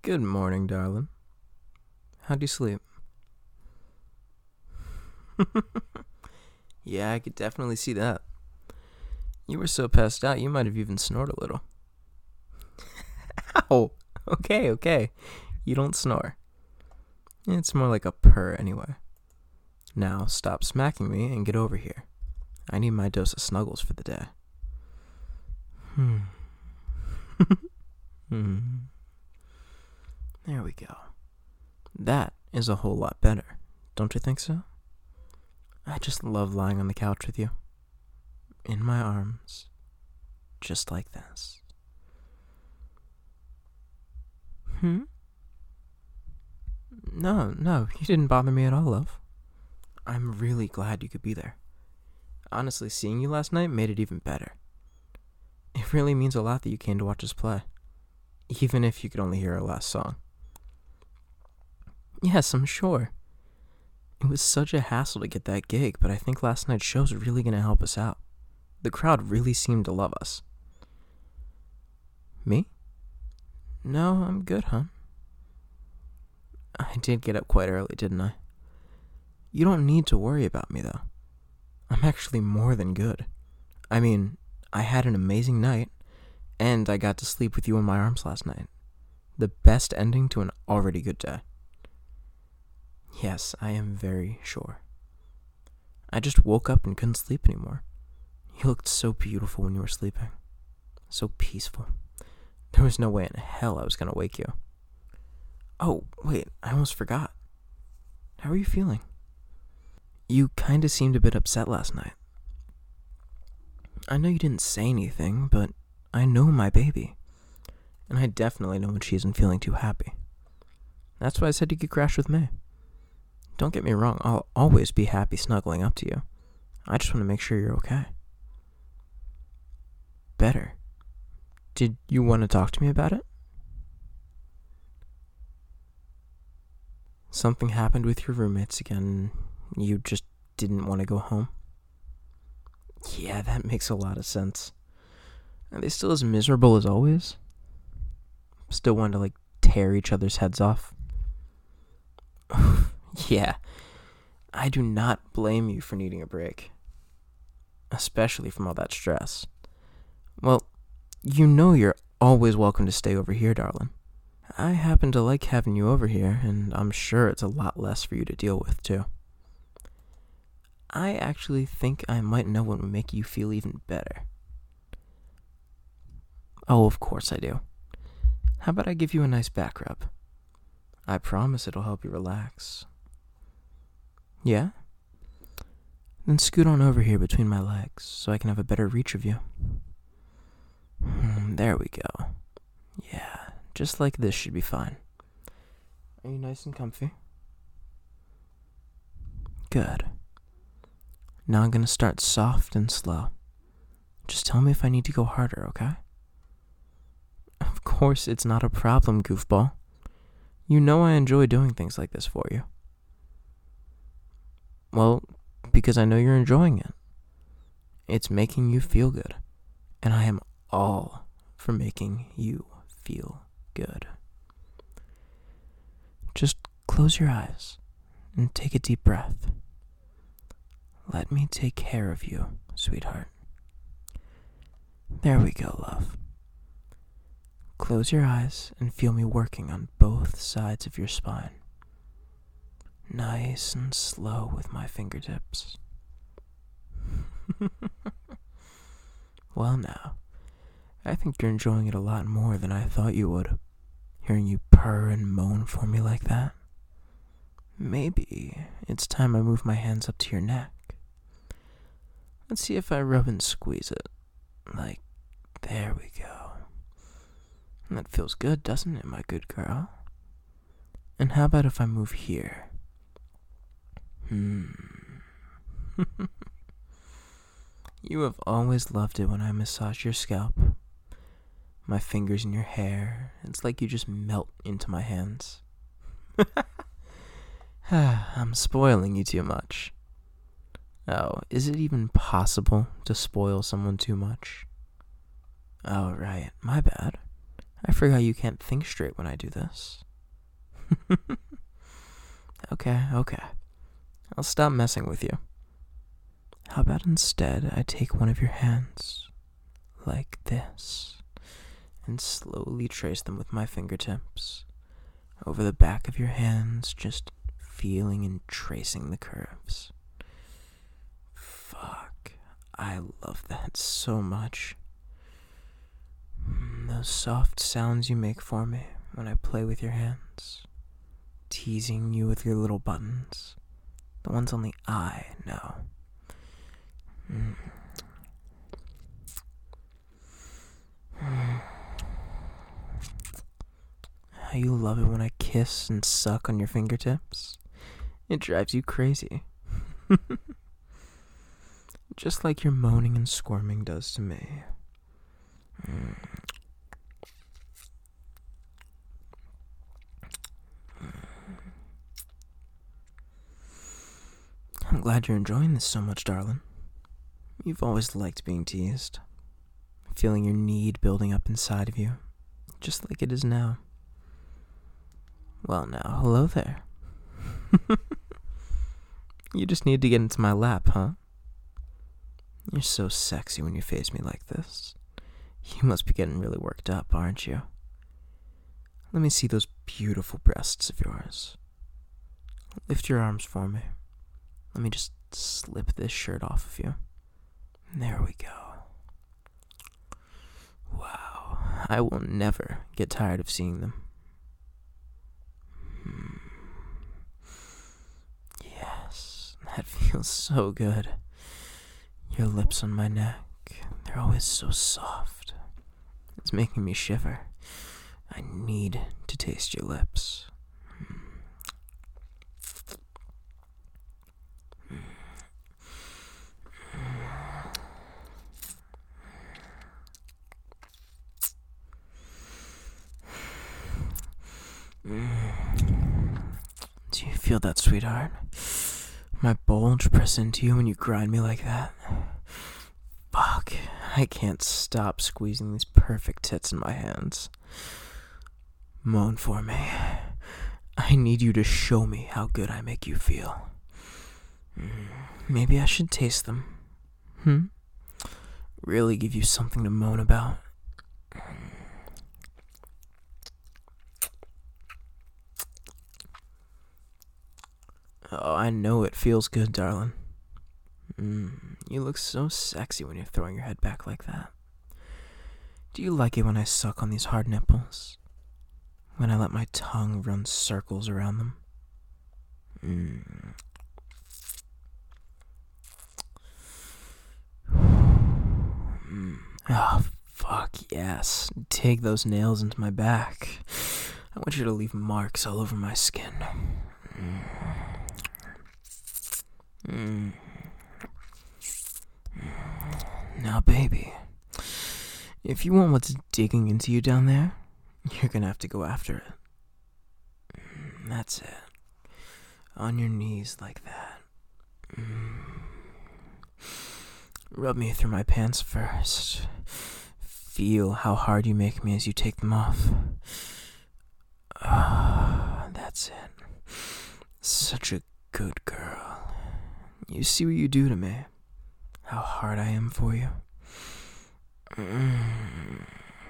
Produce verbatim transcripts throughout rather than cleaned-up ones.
Good morning, darling. How'd you sleep? Yeah, I could definitely see that. You were so passed out, you might have even snored a little. Ow! Okay, okay. You don't snore. It's more like a purr anyway. Now, stop smacking me and get over here. I need my dose of snuggles for the day. Hmm. hmm. There we go. That is a whole lot better, don't you think so? I just love lying on the couch with you. In my arms. Just like this. Hmm? No, no, you didn't bother me at all, love. I'm really glad you could be there. Honestly, seeing you last night made it even better. It really means a lot that you came to watch us play. Even if you could only hear our last song. Yes, I'm sure. It was such a hassle to get that gig, but I think last night's show's really going to help us out. The crowd really seemed to love us. Me? No, I'm good, hon. I did get up quite early, didn't I? You don't need to worry about me, though. I'm actually more than good. I mean, I had an amazing night, and I got to sleep with you in my arms last night. The best ending to an already good day. Yes, I am very sure. I just woke up and couldn't sleep anymore. You looked so beautiful when you were sleeping. So peaceful. There was no way in hell I was going to wake you. Oh, wait, I almost forgot. How are you feeling? You kind of seemed a bit upset last night. I know you didn't say anything, but I know my baby. And I definitely know when she isn't feeling too happy. That's why I said you could crash with me. Don't get me wrong, I'll always be happy snuggling up to you. I just want to make sure you're okay. Better. Did you want to talk to me about it? Something happened with your roommates again. You just didn't want to go home? Yeah, that makes a lot of sense. Are they still as miserable as always? Still want to, like, tear each other's heads off? Yeah, I do not blame you for needing a break. Especially from all that stress. Well, you know you're always welcome to stay over here, darling. I happen to like having you over here, and I'm sure it's a lot less for you to deal with, too. I actually think I might know what would make you feel even better. Oh, of course I do. How about I give you a nice back rub? I promise it'll help you relax. Yeah? Then scoot on over here between my legs so I can have a better reach of you. Hmm, there we go. Yeah, just like this should be fine. Are you nice and comfy? Good. Now I'm going to start soft and slow. Just tell me if I need to go harder, okay? Of course, it's not a problem, goofball. You know I enjoy doing things like this for you. Well, because I know you're enjoying it. It's making you feel good. And I am all for making you feel good. Just close your eyes and take a deep breath. Let me take care of you, sweetheart. There we go, love. Close your eyes and feel me working on both sides of your spine. Nice and slow with my fingertips. Well now, I think you're enjoying it a lot more than I thought you would, hearing you purr and moan for me like that. Maybe it's time I move my hands up to your neck. Let's see if I rub and squeeze it. Like, there we go. That feels good, doesn't it, my good girl? And how about if I move here? Hmm. You have always loved it when I massage your scalp. My fingers in your hair. It's like you just melt into my hands. I'm spoiling you too much. Oh, is it even possible to spoil someone too much? Oh, right. My bad. I forgot you can't think straight when I do this. Okay, okay. I'll stop messing with you. How about instead I take one of your hands, like this, and slowly trace them with my fingertips over the back of your hands, just feeling and tracing the curves. Fuck, I love that so much. Those soft sounds you make for me when I play with your hands, teasing you with your little buttons, the ones only I know. Mm. How you love it when I kiss and suck on your fingertips. It drives you crazy. Just like your moaning and squirming does to me. Mm. I'm glad you're enjoying this so much, darling. You've always liked being teased, feeling your need building up inside of you, just like it is now. Well, now, hello there. You just need to get into my lap, huh? You're so sexy when you face me like this. You must be getting really worked up, aren't you? Let me see those beautiful breasts of yours. Lift your arms for me. Let me just slip this shirt off of you. There we go. Wow, I will never get tired of seeing them. Hmm. Yes, that feels so good. Your lips on my neck, they're always so soft. It's making me shiver. I need to taste your lips. Do you feel that, sweetheart? My bulge press into you when you grind me like that? Fuck, I can't stop squeezing these perfect tits in my hands. Moan for me. I need you to show me how good I make you feel. Maybe I should taste them. Hmm? Really give you something to moan about. Oh, I know it feels good, darling. Mm, you look so sexy when you're throwing your head back like that. Do you like it when I suck on these hard nipples? When I let my tongue run circles around them? Mm. Mm. Oh, fuck yes. Dig those nails into my back. I want you to leave marks all over my skin. Mm. Mm. Now, baby, if you want what's digging into you down there, you're gonna have to go after it. That's it. On your knees like that. Rub me through my pants first. Feel how hard you make me as you take them off. Ah, that's it. Such a good girl. You see what you do to me. How hard I am for you. Mm.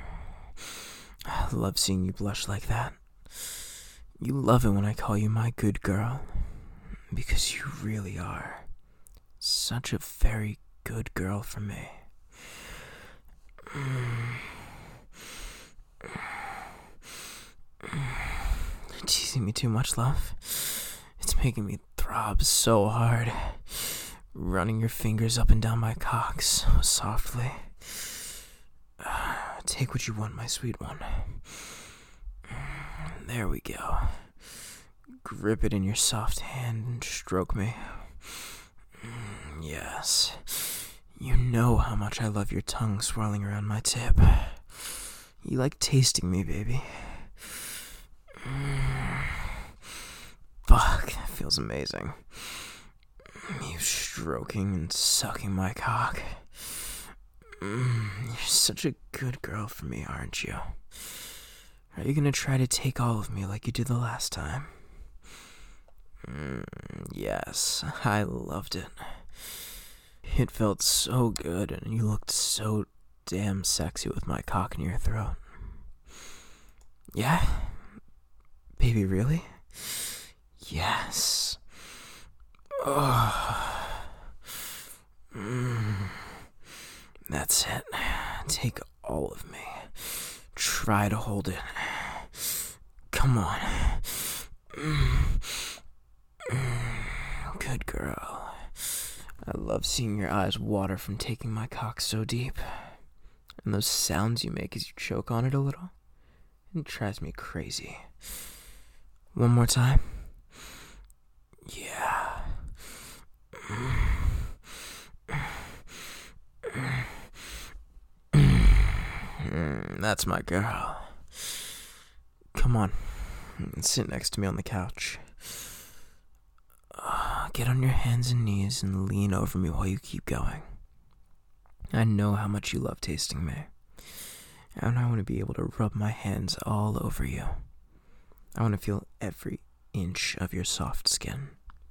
I love seeing you blush like that. You love it when I call you my good girl. Because you really are. Such a very good girl for me. Mm. Teasing me too much, love? It's making me throb so hard. Running your fingers up and down my cock so softly. Uh, take what you want, my sweet one. There we go. Grip it in your soft hand and stroke me. Yes. You know how much I love your tongue swirling around my tip. You like tasting me, baby. Fuck, that feels amazing. You stroking and sucking my cock. Mm, you're such a good girl for me, aren't you? Are you gonna try to take all of me like you did the last time? Mm, yes, I loved it. It felt so good, and you looked so damn sexy with my cock in your throat. Yeah? Baby, really? Yes. Oh. Mm. That's it. Take all of me. Try to hold it. Come on. Mm. Mm. Good girl. I love seeing your eyes water from taking my cock so deep. And those sounds you make as you choke on it a little. It drives me crazy. One more time. Yeah. That's my girl. Come on. Sit next to me on the couch. Uh, get on your hands and knees and lean over me while you keep going. I know how much you love tasting me. And I want to be able to rub my hands all over you. I want to feel every inch of your soft skin.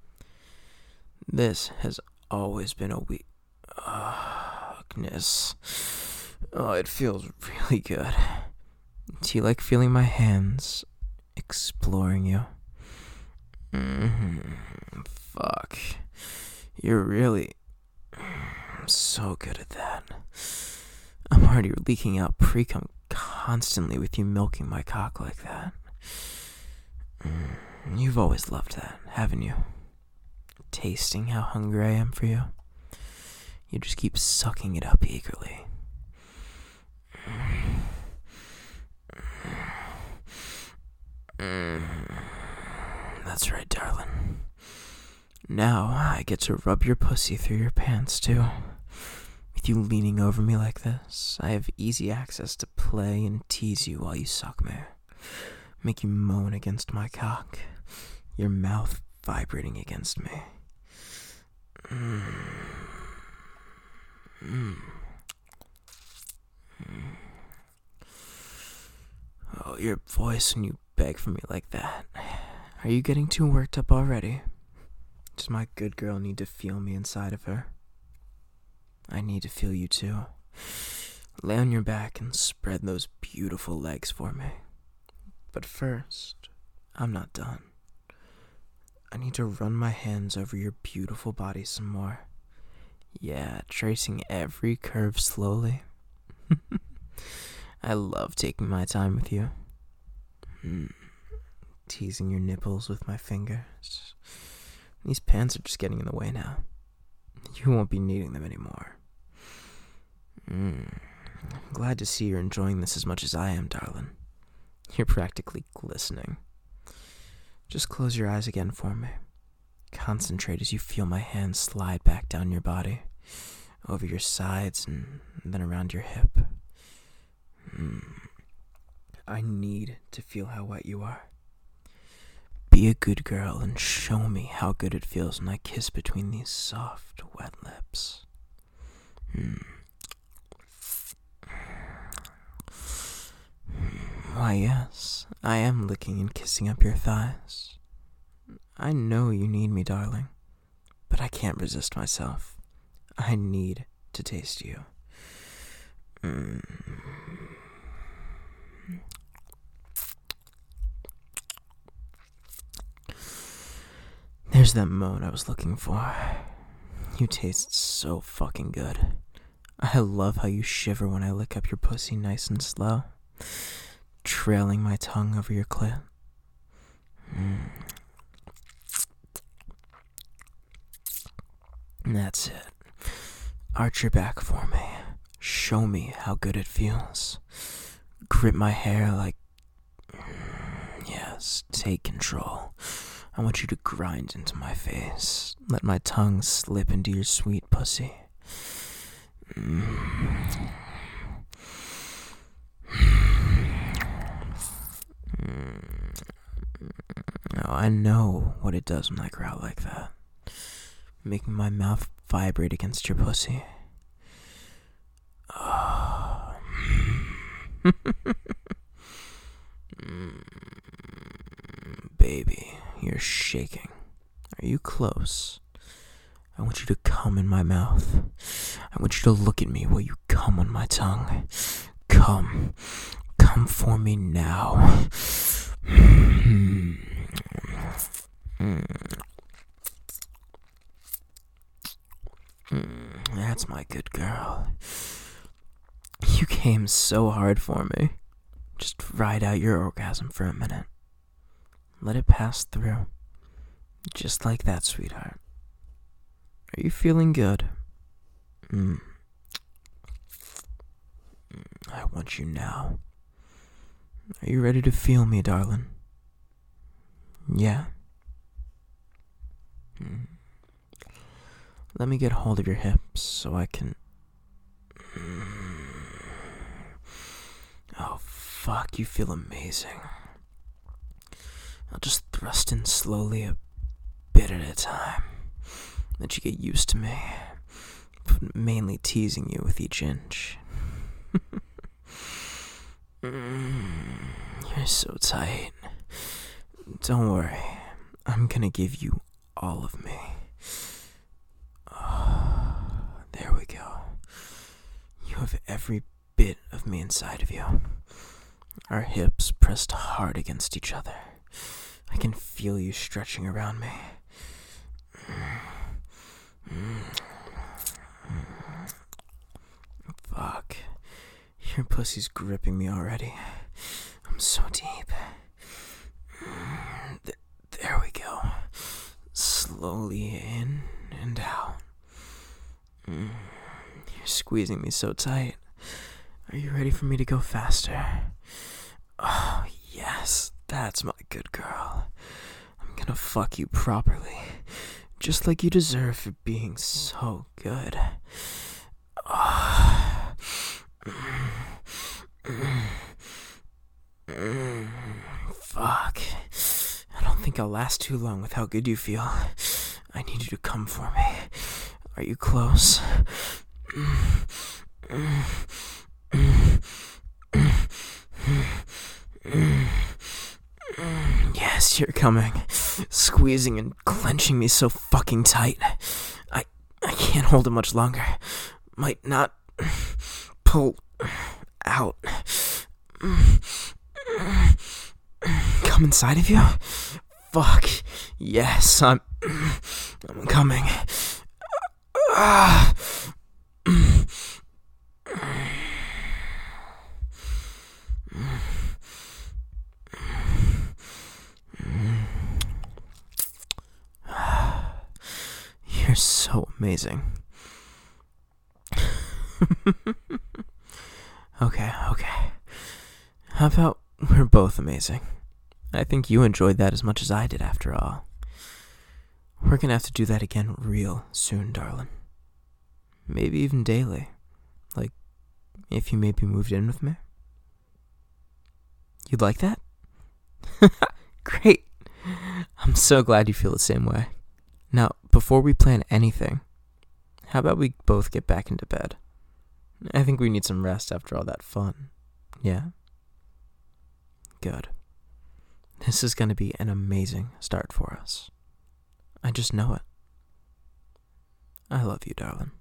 This has always been a weakness. Oh, it feels really good. Do you like feeling my hands exploring you? Mm-hmm. Fuck. You're really so good at that. I'm already leaking out pre-cum constantly with you milking my cock like that. Mm, you've always loved that, haven't you? Tasting how hungry I am for you. You just keep sucking it up eagerly. Mm, that's right, darling. Now I get to rub your pussy through your pants, too. With you leaning over me like this, I have easy access to play and tease you while you suck me. Make you moan against my cock, your mouth vibrating against me. Mm. Mm. Mm. Oh, your voice when you beg for me like that. Are you getting too worked up already? Does my good girl need to feel me inside of her? I need to feel you too. Lay on your back and spread those beautiful legs for me. But first, I'm not done. I need to run my hands over your beautiful body some more. Yeah, tracing every curve slowly. I love taking my time with you. Mm. Teasing your nipples with my fingers. These pants are just getting in the way now. You won't be needing them anymore. Mm. I'm glad to see you're enjoying this as much as I am, darling. You're practically glistening. Just close your eyes again for me. Concentrate as you feel my hands slide back down your body, over your sides and then around your hip. Mm. I need to feel how wet you are. Be a good girl and show me how good it feels when I kiss between these soft, wet lips. Mm. Why, yes, I am licking and kissing up your thighs. I know you need me, darling, but I can't resist myself. I need to taste you. Mm. There's that moan I was looking for. You taste so fucking good. I love how you shiver when I lick up your pussy nice and slow, trailing my tongue over your clit. Mm. That's it. Arch your back for me. Show me how good it feels. Grip my hair like... Yes, take control. I want you to grind into my face. Let my tongue slip into your sweet pussy. Mm. Oh, I know what it does when I growl like that. Making my mouth vibrate against your pussy. Oh. baby, you're shaking. Are you close? I want you to come in my mouth. I want you to look at me while you come on my tongue. Come. Come for me now. That's my good girl. You came so hard for me. Just ride out your orgasm for a minute. Let it pass through. Just like that, sweetheart. Are you feeling good? Mm. I want you now. Are you ready to feel me, darling? Yeah? Mm. Let me get hold of your hips so I can... Oh, fuck, you feel amazing. I'll just thrust in slowly a bit at a time. Let you get used to me. Mainly teasing you with each inch. You're so tight. Don't worry. I'm gonna give you all of me. Oh, there we go. You have every bit of me inside of you. Our hips pressed hard against each other. I can feel you stretching around me. Fuck. Your pussy's gripping me already. I'm so deep. Th- there we go. Slowly in and out. You're squeezing me so tight. Are you ready for me to go faster? Oh, yes. That's my good girl. I'm gonna fuck you properly. Just like you deserve for being so good. Oh. Fuck. I don't think I'll last too long with how good you feel. I need you to come for me. Are you close? Yes, you're coming. Squeezing and clenching me so fucking tight. I I can't hold it much longer. Might not pull out. Come inside of you? Fuck. Yes, I'm I'm coming. Ah. You're so amazing. Okay, okay. How about we're both amazing? I think you enjoyed that as much as I did, after all. We're gonna have to do that again real soon, darling. Maybe even daily. Like, if you maybe moved in with me. You'd like that? Great. I'm so glad you feel the same way. Now, before we plan anything, how about we both get back into bed? I think we need some rest after all that fun. Yeah? Good. This is going to be an amazing start for us. I just know it. I love you, darling.